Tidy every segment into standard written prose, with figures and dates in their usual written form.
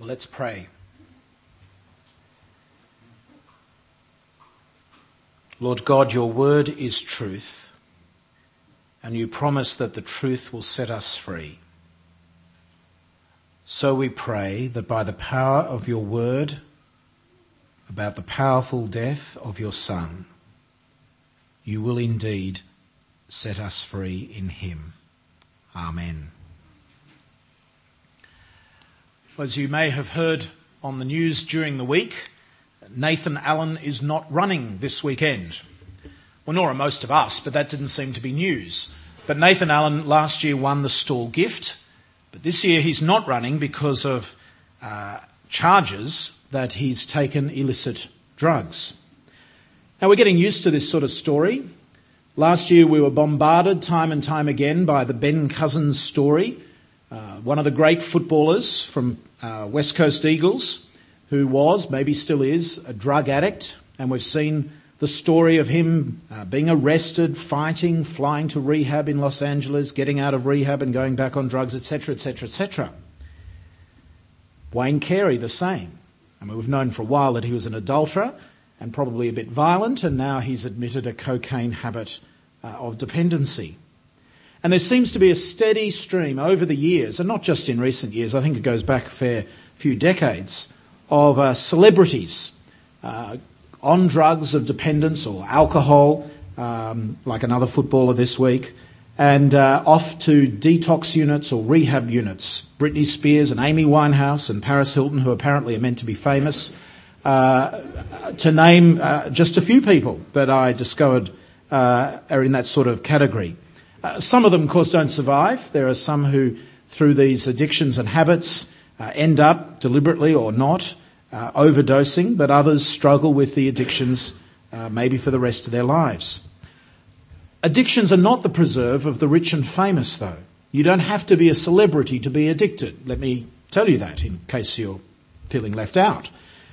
Let's pray. Lord God, your word is truth, and you promise that the truth will set us free. So we pray that by the power of your word, about the powerful death of your Son, you will indeed set us free in him. Amen. As you may have heard on the news during the week, Nathan Allen is not running this weekend. Well, nor are most of us, but that didn't seem to be news. But Nathan Allen last year won the Stawell Gift, but this year he's not running because of charges that he's taken illicit drugs. Now, we're getting used to this sort of story. Last year we were bombarded time and time again by the Ben Cousins story, one of the great footballers from West Coast Eagles, who was, maybe still is, a drug addict. And we've seen the story of him being arrested, fighting, flying to rehab in Los Angeles, getting out of rehab and going back on drugs, etc., etc., etc. Wayne Carey, the same. I mean, we've known for a while that he was an adulterer and probably a bit violent, and now he's admitted a cocaine habit of dependency. And there seems to be a steady stream over the years, and not just in recent years, I think it goes back a fair few decades, of celebrities on drugs of dependence or alcohol, like another footballer this week, and off to detox units or rehab units. Britney Spears and Amy Winehouse and Paris Hilton, who apparently are meant to be famous, to name just a few people that I discovered are in that sort of category. Some of them, of course, don't survive. There are some who, through these addictions and habits, end up, deliberately or not, overdosing, but others struggle with the addictions maybe for the rest of their lives. Addictions are not the preserve of the rich and famous, though. You don't have to be a celebrity to be addicted. Let me tell you that in case you're feeling left out.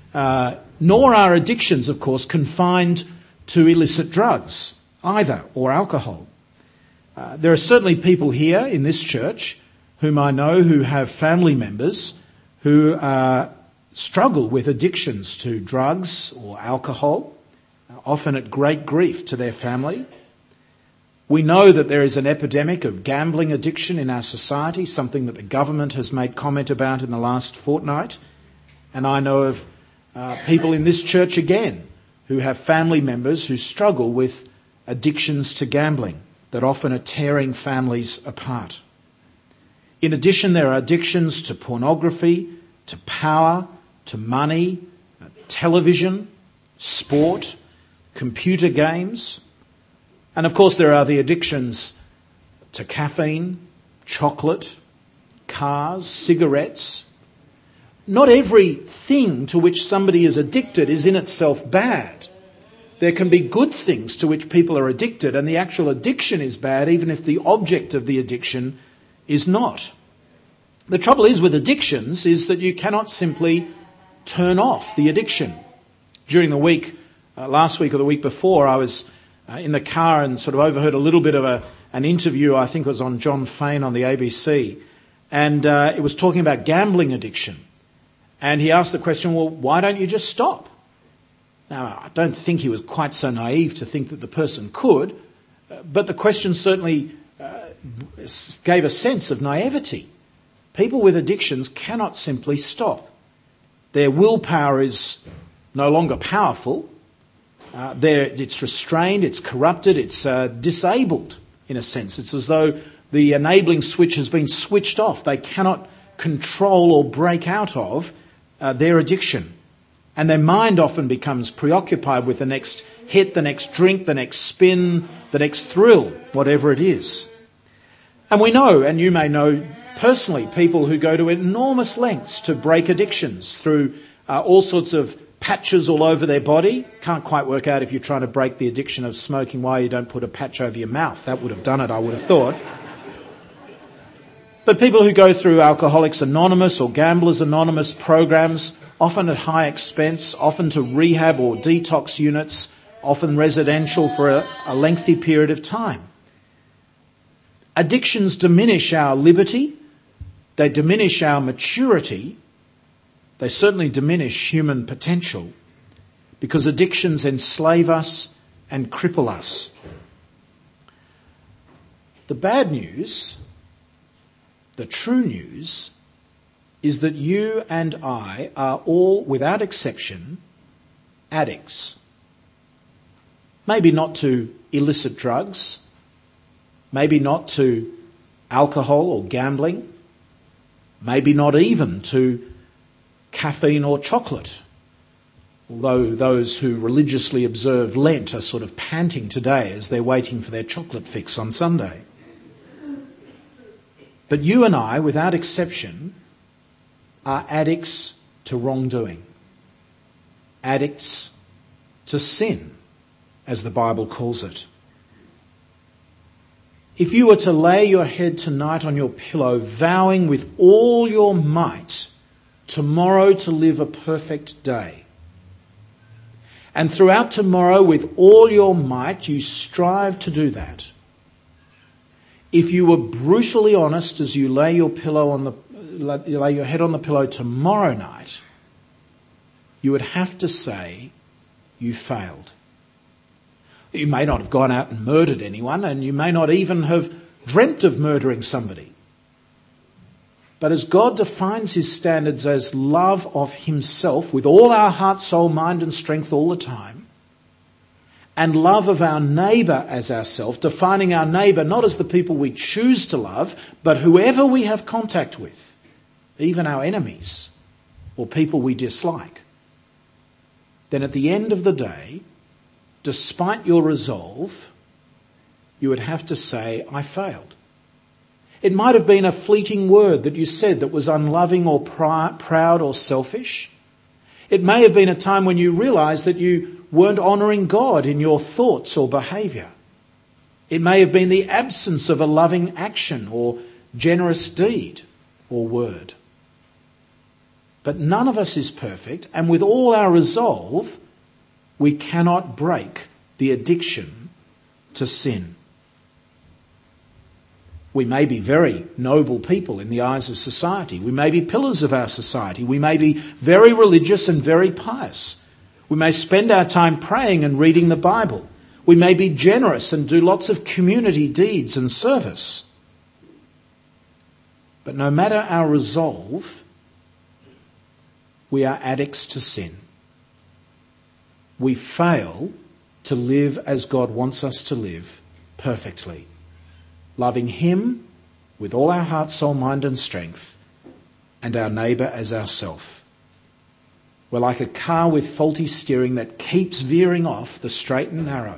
Nor are addictions, of course, confined to illicit drugs either, or alcohol. There are certainly people here in this church whom I know who have family members who struggle with addictions to drugs or alcohol, often at great grief to their family. We know that there is an epidemic of gambling addiction in our society, something that the government has made comment about in the last fortnight. And I know of people in this church again who have family members who struggle with addictions to gambling that often are tearing families apart. In addition, there are addictions to pornography, to power, to money, television, sport, computer games. And of course there are the addictions to caffeine, chocolate, cars, cigarettes. Not everything to which somebody is addicted is in itself bad. There can be good things to which people are addicted, and the actual addiction is bad even if the object of the addiction is not. The trouble is with addictions is that you cannot simply turn off the addiction. During the week, last week or the week before, I was in the car and sort of overheard a little bit of an interview, I think it was on John Fane on the ABC, and it was talking about gambling addiction. And he asked the question, well, why don't you just stop? Now, I don't think he was quite so naive to think that the person could, but the question certainly gave a sense of naivety. People with addictions cannot simply stop. Their willpower is no longer powerful. It's restrained, it's corrupted, it's disabled in a sense. It's as though the enabling switch has been switched off. They cannot control or break out of their addiction. And their mind often becomes preoccupied with the next hit, the next drink, the next spin, the next thrill, whatever it is. And we know, and you may know personally, people who go to enormous lengths to break addictions through all sorts of patches all over their body. Can't quite work out if you're trying to break the addiction of smoking why you don't put a patch over your mouth. That would have done it, I would have thought. But people who go through Alcoholics Anonymous or Gamblers Anonymous programs, often at high expense, often to rehab or detox units, often residential for a lengthy period of time. Addictions diminish our liberty, they diminish our maturity, They certainly diminish human potential because addictions enslave us and cripple us. The bad news, the true news, is that you and I are all, without exception, addicts. Maybe not to illicit drugs, maybe not to alcohol or gambling, maybe not even to caffeine or chocolate, although those who religiously observe Lent are sort of panting today as they're waiting for their chocolate fix on Sunday. But you and I, without exception, are addicts to wrongdoing, addicts to sin, as the Bible calls it. If you were to lay your head tonight on your pillow, vowing with all your might tomorrow to live a perfect day, and throughout tomorrow with all your might you strive to do that, if you were brutally honest as you lay your head on the pillow tomorrow night, you would have to say you failed. You may not have gone out and murdered anyone, and you may not even have dreamt of murdering somebody. But as God defines his standards as love of himself with all our heart, soul, mind and strength all the time, and love of our neighbour as ourself, defining our neighbour not as the people we choose to love, but whoever we have contact with, even our enemies or people we dislike, then at the end of the day, despite your resolve, you would have to say, I failed. It might have been a fleeting word that you said that was unloving or proud or selfish. It may have been a time when you realised that you weren't honouring God in your thoughts or behaviour. It may have been the absence of a loving action or generous deed or word. But none of us is perfect, and with all our resolve, we cannot break the addiction to sin. We may be very noble people in the eyes of society. We may be pillars of our society. We may be very religious and very pious. We may spend our time praying and reading the Bible. We may be generous and do lots of community deeds and service. But no matter our resolve, we are addicts to sin. We fail to live as God wants us to live perfectly, loving him with all our heart, soul, mind and strength, and our neighbour as ourself. We're like a car with faulty steering that keeps veering off the straight and narrow.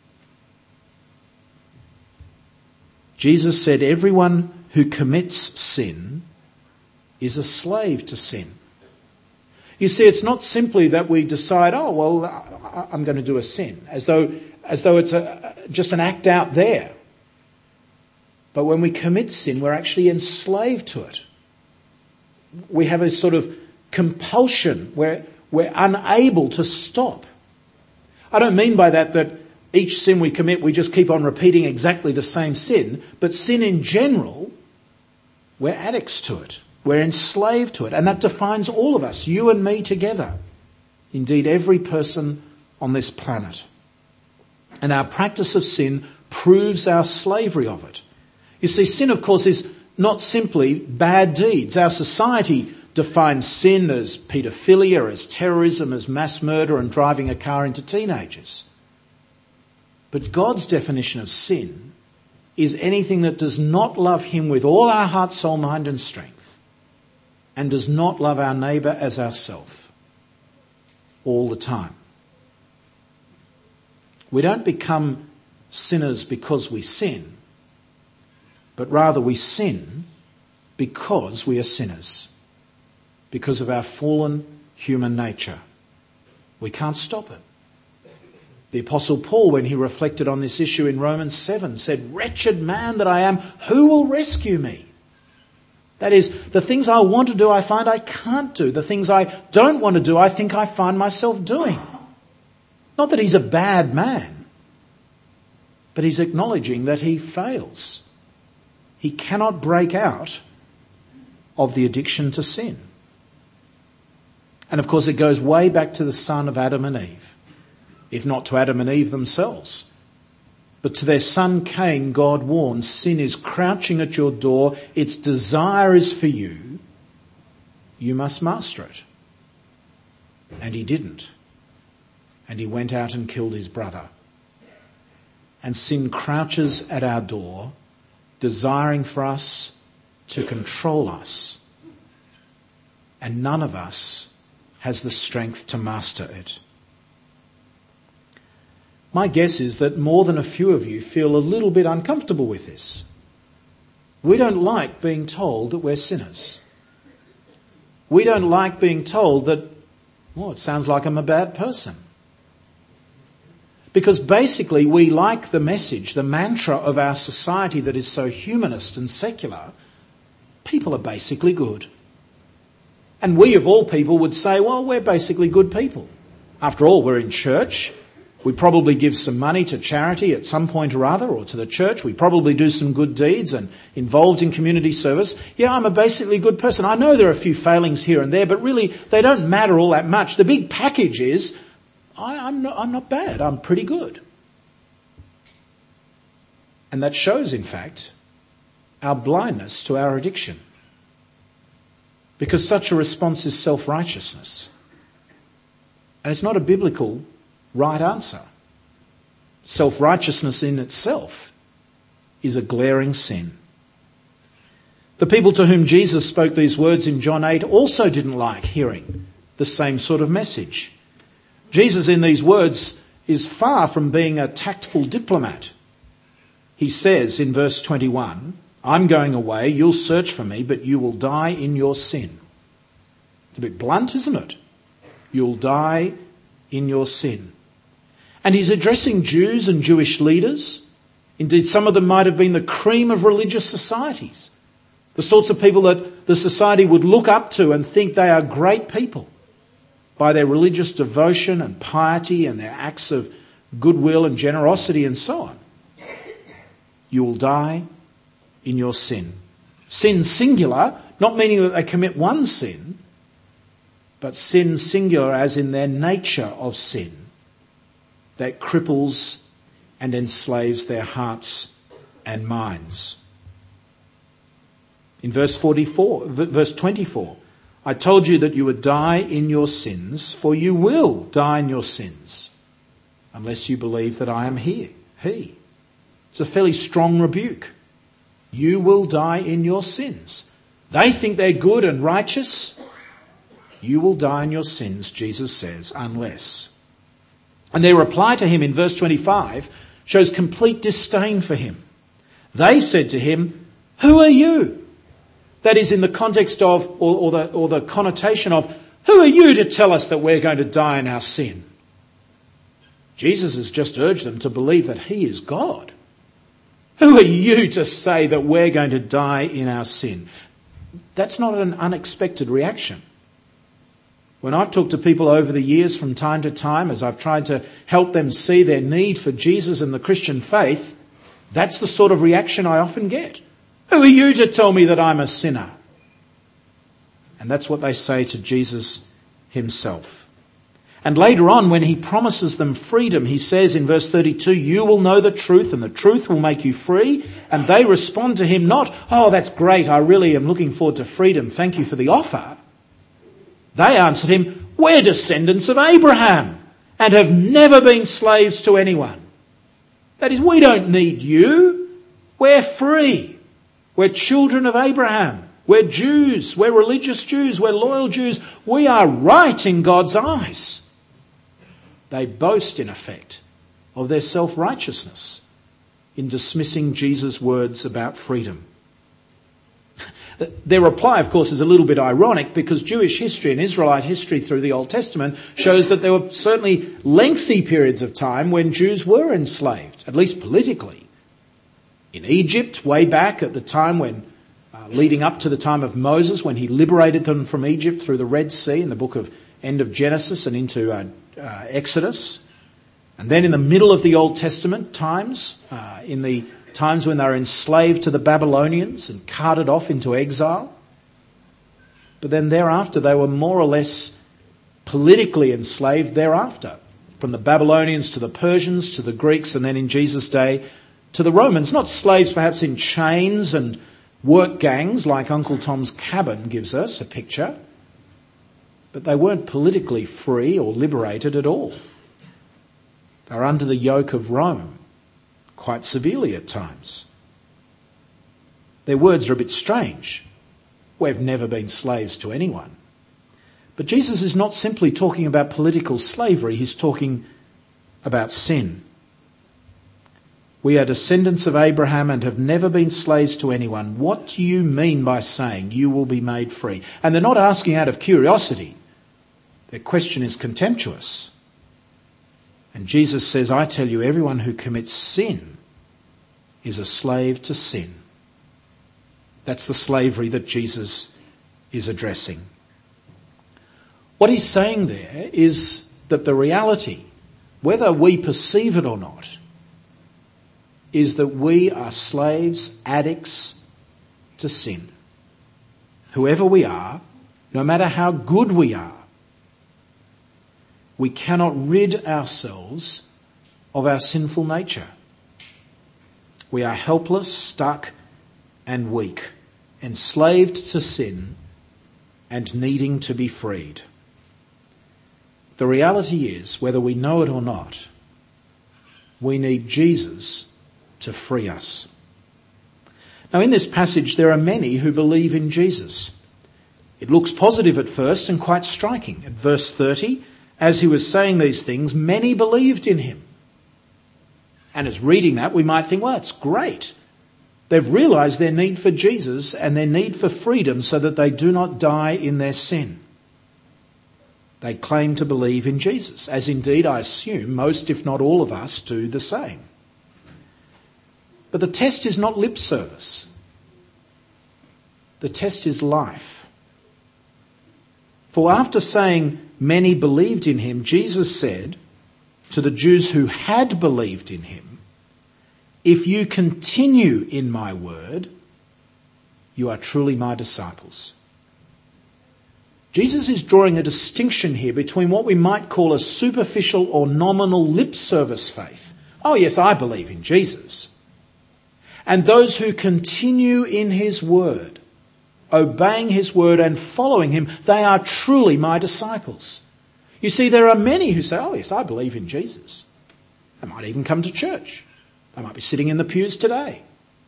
Jesus said everyone who commits sin is a slave to sin. You see, it's not simply that we decide, oh, well, I'm going to do a sin, as though it's just an act out there. But when we commit sin, we're actually enslaved to it. We have a sort of compulsion where we're unable to stop. I don't mean by that each sin we commit, we just keep on repeating exactly the same sin, but sin in general, we're addicts to it. We're enslaved to it, and that defines all of us, you and me together. Indeed, every person on this planet. And our practice of sin proves our slavery of it. You see, sin, of course, is not simply bad deeds. Our society defines sin as paedophilia, as terrorism, as mass murder and driving a car into teenagers. But God's definition of sin is anything that does not love him with all our heart, soul, mind and strength, and does not love our neighbour as ourself all the time. We don't become sinners because we sin, but rather we sin because we are sinners, because of our fallen human nature. We can't stop it. The Apostle Paul, when he reflected on this issue in Romans 7, said, "Wretched man that I am, who will rescue me?" That is, the things I want to do, I find I can't do. The things I don't want to do, I think I find myself doing. Not that he's a bad man, but he's acknowledging that he fails. He cannot break out of the addiction to sin. And of course it goes way back to the son of Adam and Eve, if not to Adam and Eve themselves. But to their son Cain, God warns, sin is crouching at your door. Its desire is for you. You must master it. And he didn't. And he went out and killed his brother. And sin crouches at our door, desiring for us to control us. And none of us has the strength to master it. My guess is that more than a few of you feel a little bit uncomfortable with this. We don't like being told that we're sinners. We don't like being told that, well, it sounds like I'm a bad person. Because basically we like the message, the mantra of our society that is so humanist and secular. People are basically good. And we of all people would say, well, we're basically good people. After all, we're in church. We probably give some money to charity at some point or other, or to the church. We probably do some good deeds and involved in community service. Yeah, I'm a basically good person. I know there are a few failings here and there, but really they don't matter all that much. The big package is, I'm not bad. I'm pretty good. And that shows, in fact, our blindness to our addiction. Because such a response is self-righteousness. And it's not a biblical right answer. Self-righteousness in itself is a glaring sin. The people to whom Jesus spoke these words in John 8 also didn't like hearing the same sort of message. Jesus in these words is far from being a tactful diplomat. He says in verse 21, I'm going away, you'll search for me, but you will die in your sin. It's a bit blunt, isn't it? You'll die in your sin. And he's addressing Jews and Jewish leaders. Indeed, some of them might have been the cream of religious societies. The sorts of people that the society would look up to and think they are great people by their religious devotion and piety and their acts of goodwill and generosity and so on. You will die in your sin. Sin singular, not meaning that they commit one sin, but sin singular as in their nature of sin that cripples and enslaves their hearts and minds. In verse 24, I told you that you would die in your sins, for you will die in your sins, unless you believe that I am He. It's a fairly strong rebuke. You will die in your sins. They think they're good and righteous. You will die in your sins, Jesus says, unless. And their reply to him in verse 25 shows complete disdain for him. They said to him, who are you? That is in the context of, or the connotation of, who are you to tell us that we're going to die in our sin? Jesus has just urged them to believe that he is God. Who are you to say that we're going to die in our sin? That's not an unexpected reaction. When I've talked to people over the years from time to time, as I've tried to help them see their need for Jesus and the Christian faith, that's the sort of reaction I often get. Who are you to tell me that I'm a sinner? And that's what they say to Jesus himself. And later on, when he promises them freedom, he says in verse 32, you will know the truth and the truth will make you free. And they respond to him not, oh, that's great, I really am looking forward to freedom, thank you for the offer. They answered him, we're descendants of Abraham and have never been slaves to anyone. That is, we don't need you. We're free. We're children of Abraham. We're Jews. We're religious Jews. We're loyal Jews. We are right in God's eyes. They boast, in effect, of their self-righteousness in dismissing Jesus' words about freedom. Their reply, of course, is a little bit ironic because Jewish history and Israelite history through the Old Testament shows that there were certainly lengthy periods of time when Jews were enslaved, at least politically. In Egypt, way back at the time when, leading up to the time of Moses, when he liberated them from Egypt through the Red Sea in the book of end of Genesis and into Exodus. And then in the middle of the Old Testament times, in the times when they were enslaved to the Babylonians and carted off into exile. But then thereafter they were more or less politically enslaved thereafter, from the Babylonians to the Persians to the Greeks, and then in Jesus' day to the Romans. Not slaves perhaps in chains and work gangs like Uncle Tom's Cabin gives us a picture, but they weren't politically free or liberated at all. They were under the yoke of Rome, quite severely at times. Their words are a bit strange. We've never been slaves to anyone. But Jesus is not simply talking about political slavery, he's talking about sin. We are descendants of Abraham and have never been slaves to anyone. What do you mean by saying you will be made free? And they're not asking out of curiosity. Their question is contemptuous. And Jesus says, I tell you, everyone who commits sin is a slave to sin. That's the slavery that Jesus is addressing. What he's saying there is that the reality, whether we perceive it or not, is that we are slaves, addicts to sin. Whoever we are, no matter how good we are, we cannot rid ourselves of our sinful nature. We are helpless, stuck, and weak, enslaved to sin and needing to be freed. The reality is, whether we know it or not, we need Jesus to free us. Now, in this passage, there are many who believe in Jesus. It looks positive at first and quite striking. At verse 30, as he was saying these things, many believed in him. And as reading that, we might think, well, that's great. They've realised their need for Jesus and their need for freedom so that they do not die in their sin. They claim to believe in Jesus, as indeed I assume most, if not all of us, do the same. But the test is not lip service. The test is life. For after saying many believed in him, Jesus said to the Jews who had believed in him, if you continue in my word, you are truly my disciples. Jesus is drawing a distinction here between what we might call a superficial or nominal lip service faith. Oh yes, I believe in Jesus. And those who continue in his word, obeying his word and following him, they are truly my disciples. You see, there are many who say, oh yes, I believe in Jesus. They might even come to church. They might be sitting in the pews today.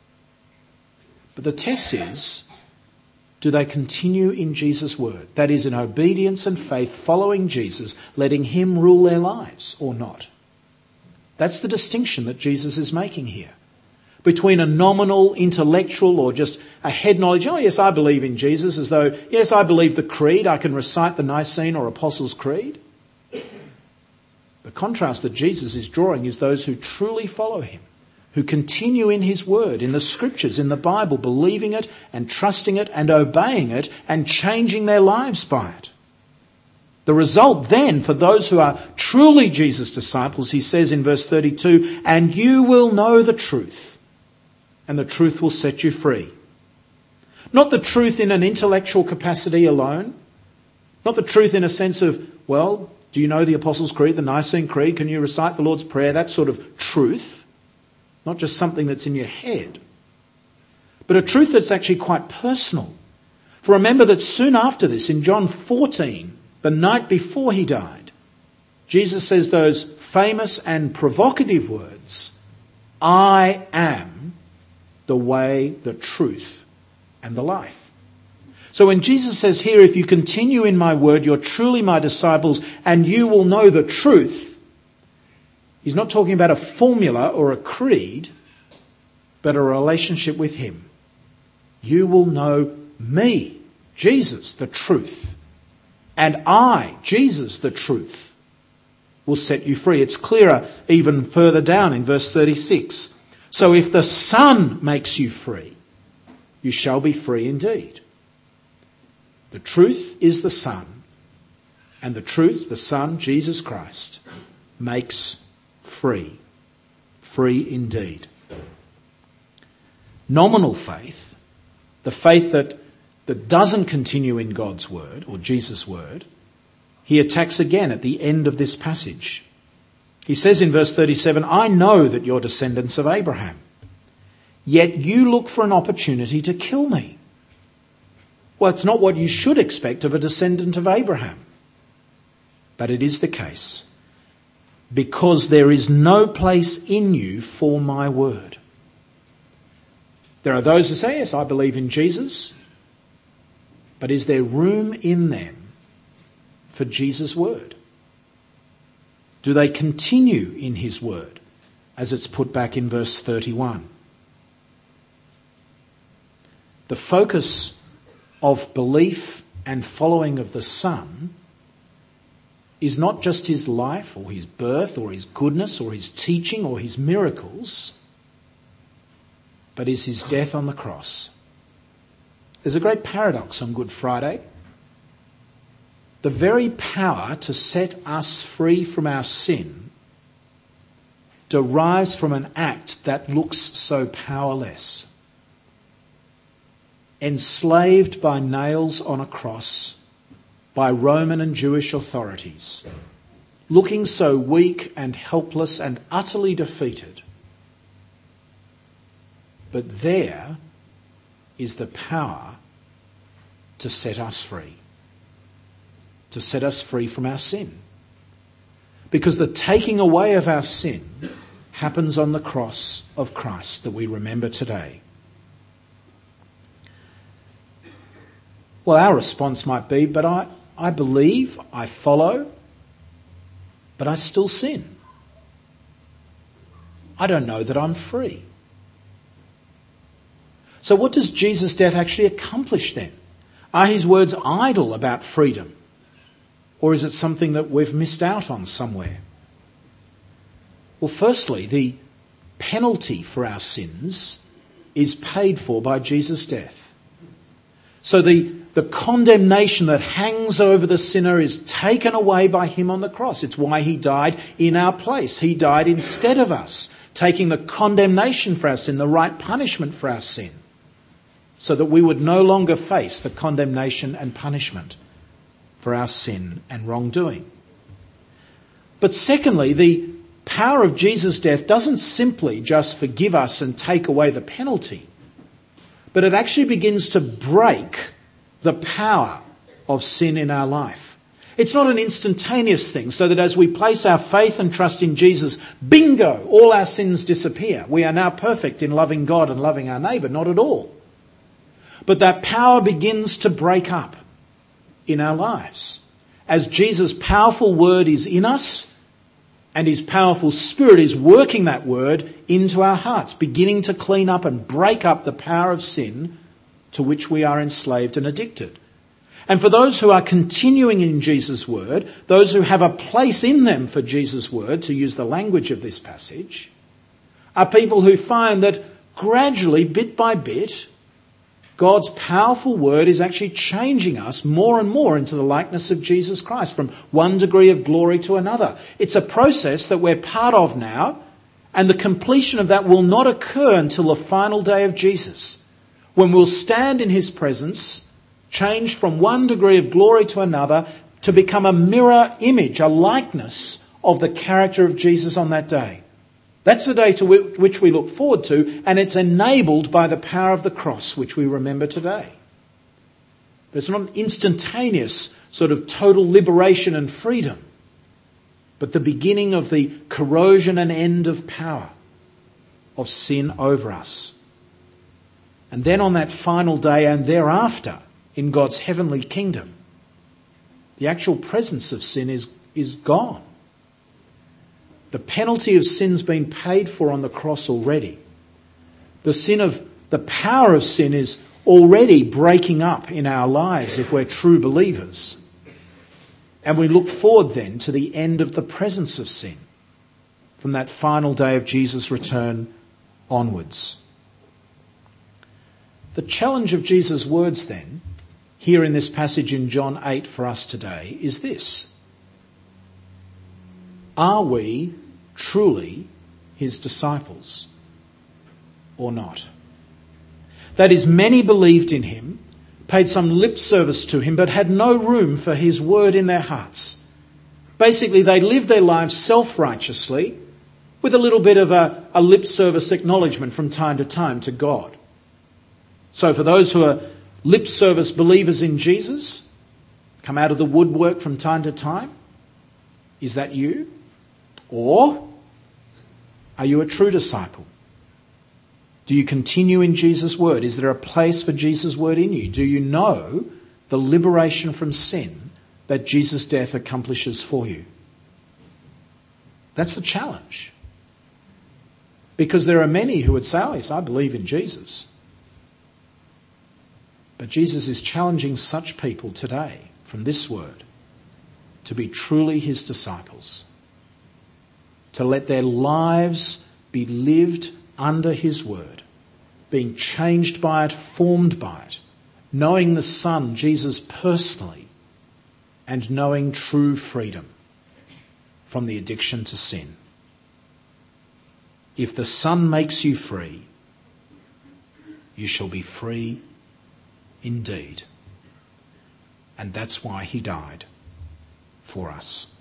But the test is, do they continue in Jesus' word? That is, in obedience and faith, following Jesus, letting him rule their lives or not? That's the distinction that Jesus is making here. Between a nominal, intellectual, or just a head knowledge, oh yes, I believe in Jesus, as though, yes, I believe the creed, I can recite the Nicene or Apostles' Creed. The contrast that Jesus is drawing is those who truly follow him, who continue in his word, in the scriptures, in the Bible, believing it and trusting it and obeying it and changing their lives by it. The result then for those who are truly Jesus' disciples, he says in verse 32, and you will know the truth, and the truth will set you free. Not the truth in an intellectual capacity alone, not the truth in a sense of, well, do you know the Apostles' Creed, the Nicene Creed? Can you recite the Lord's Prayer? That sort of truth. Not just something that's in your head. But a truth that's actually quite personal. For remember that soon after this, in John 14, the night before he died, Jesus says those famous and provocative words, I am the way, the truth, and the life. So when Jesus says here, if you continue in my word, you're truly my disciples, and you will know the truth, he's not talking about a formula or a creed, but a relationship with him. You will know me, Jesus, the truth. And I, Jesus, the truth, will set you free. It's clearer even further down in verse 36. So if the Son makes you free, you shall be free indeed. The truth is the Son. And the truth, the Son, Jesus Christ, makes free. Free indeed. Nominal faith, the faith that doesn't continue in God's word or Jesus' word, he attacks again at the end of this passage. He says in verse 37, I know that you're descendants of Abraham, yet you look for an opportunity to kill me. Well, it's not what you should expect of a descendant of Abraham. But it is the case, because there is no place in you for my word. There are those who say, yes, I believe in Jesus, but is there room in them for Jesus' word? Do they continue in his word, as it's put back in verse 31? The focus of belief and following of the Son is not just his life or his birth or his goodness or his teaching or his miracles, but is his death on the cross. There's a great paradox on Good Friday. The very power to set us free from our sin derives from an act that looks so powerless. Enslaved by nails on a cross by Roman and Jewish authorities, looking so weak and helpless and utterly defeated. But there is the power to set us free. To set us free from our sin. Because the taking away of our sin happens on the cross of Christ that we remember today. Well, our response might be, but I believe, I follow, but I still sin. I don't know that I'm free. So what does Jesus' death actually accomplish then? Are his words idle about freedom? Or is it something that we've missed out on somewhere? Well, firstly, the penalty for our sins is paid for by Jesus' death. So the condemnation that hangs over the sinner is taken away by him on the cross. It's why he died in our place. He died instead of us, taking the condemnation for our sin, the right punishment for our sin, so that we would no longer face the condemnation and punishment for our sin and wrongdoing. But secondly, the power of Jesus' death doesn't simply just forgive us and take away the penalty, but it actually begins to break the power of sin in our life. It's not an instantaneous thing, so that as we place our faith and trust in Jesus, bingo, all our sins disappear. We are now perfect in loving God and loving our neighbour. Not at all. But that power begins to break up in our lives. As Jesus' powerful word is in us and his powerful Spirit is working that word into our hearts, beginning to clean up and break up the power of sin to which we are enslaved and addicted. And for those who are continuing in Jesus' word, those who have a place in them for Jesus' word, to use the language of this passage, are people who find that gradually, bit by bit, God's powerful word is actually changing us more and more into the likeness of Jesus Christ, from one degree of glory to another. It's a process that we're part of now, and the completion of that will not occur until the final day of Jesus, when we'll stand in his presence, changed from one degree of glory to another, to become a mirror image, a likeness of the character of Jesus on that day. That's the day to which we look forward to, and it's enabled by the power of the cross, which we remember today. But it's not an instantaneous sort of total liberation and freedom, but the beginning of the corrosion and end of power of sin over us. And then on that final day and thereafter, in God's heavenly kingdom, the actual presence of sin is gone. The penalty of sin's been paid for on the cross already. The power of sin is already breaking up in our lives if we're true believers. And we look forward then to the end of the presence of sin from that final day of Jesus' return onwards. The challenge of Jesus' words then, here in this passage in John 8 for us today, is this. Are we truly his disciples or not? That is, many believed in him, paid some lip service to him, but had no room for his word in their hearts. Basically, they live their lives self-righteously with a little bit of a lip service acknowledgement from time to time to God. So for those who are lip service believers in Jesus, come out of the woodwork from time to time, is that you? Or are you a true disciple? Do you continue in Jesus' word? Is there a place for Jesus' word in you? Do you know the liberation from sin that Jesus' death accomplishes for you? That's the challenge. Because there are many who would say, oh yes, I believe in Jesus. But Jesus is challenging such people today from this word to be truly his disciples, to let their lives be lived under his word, being changed by it, formed by it, knowing the Son, Jesus, personally, and knowing true freedom from the addiction to sin. If the Son makes you free, you shall be free indeed. And that's why he died for us.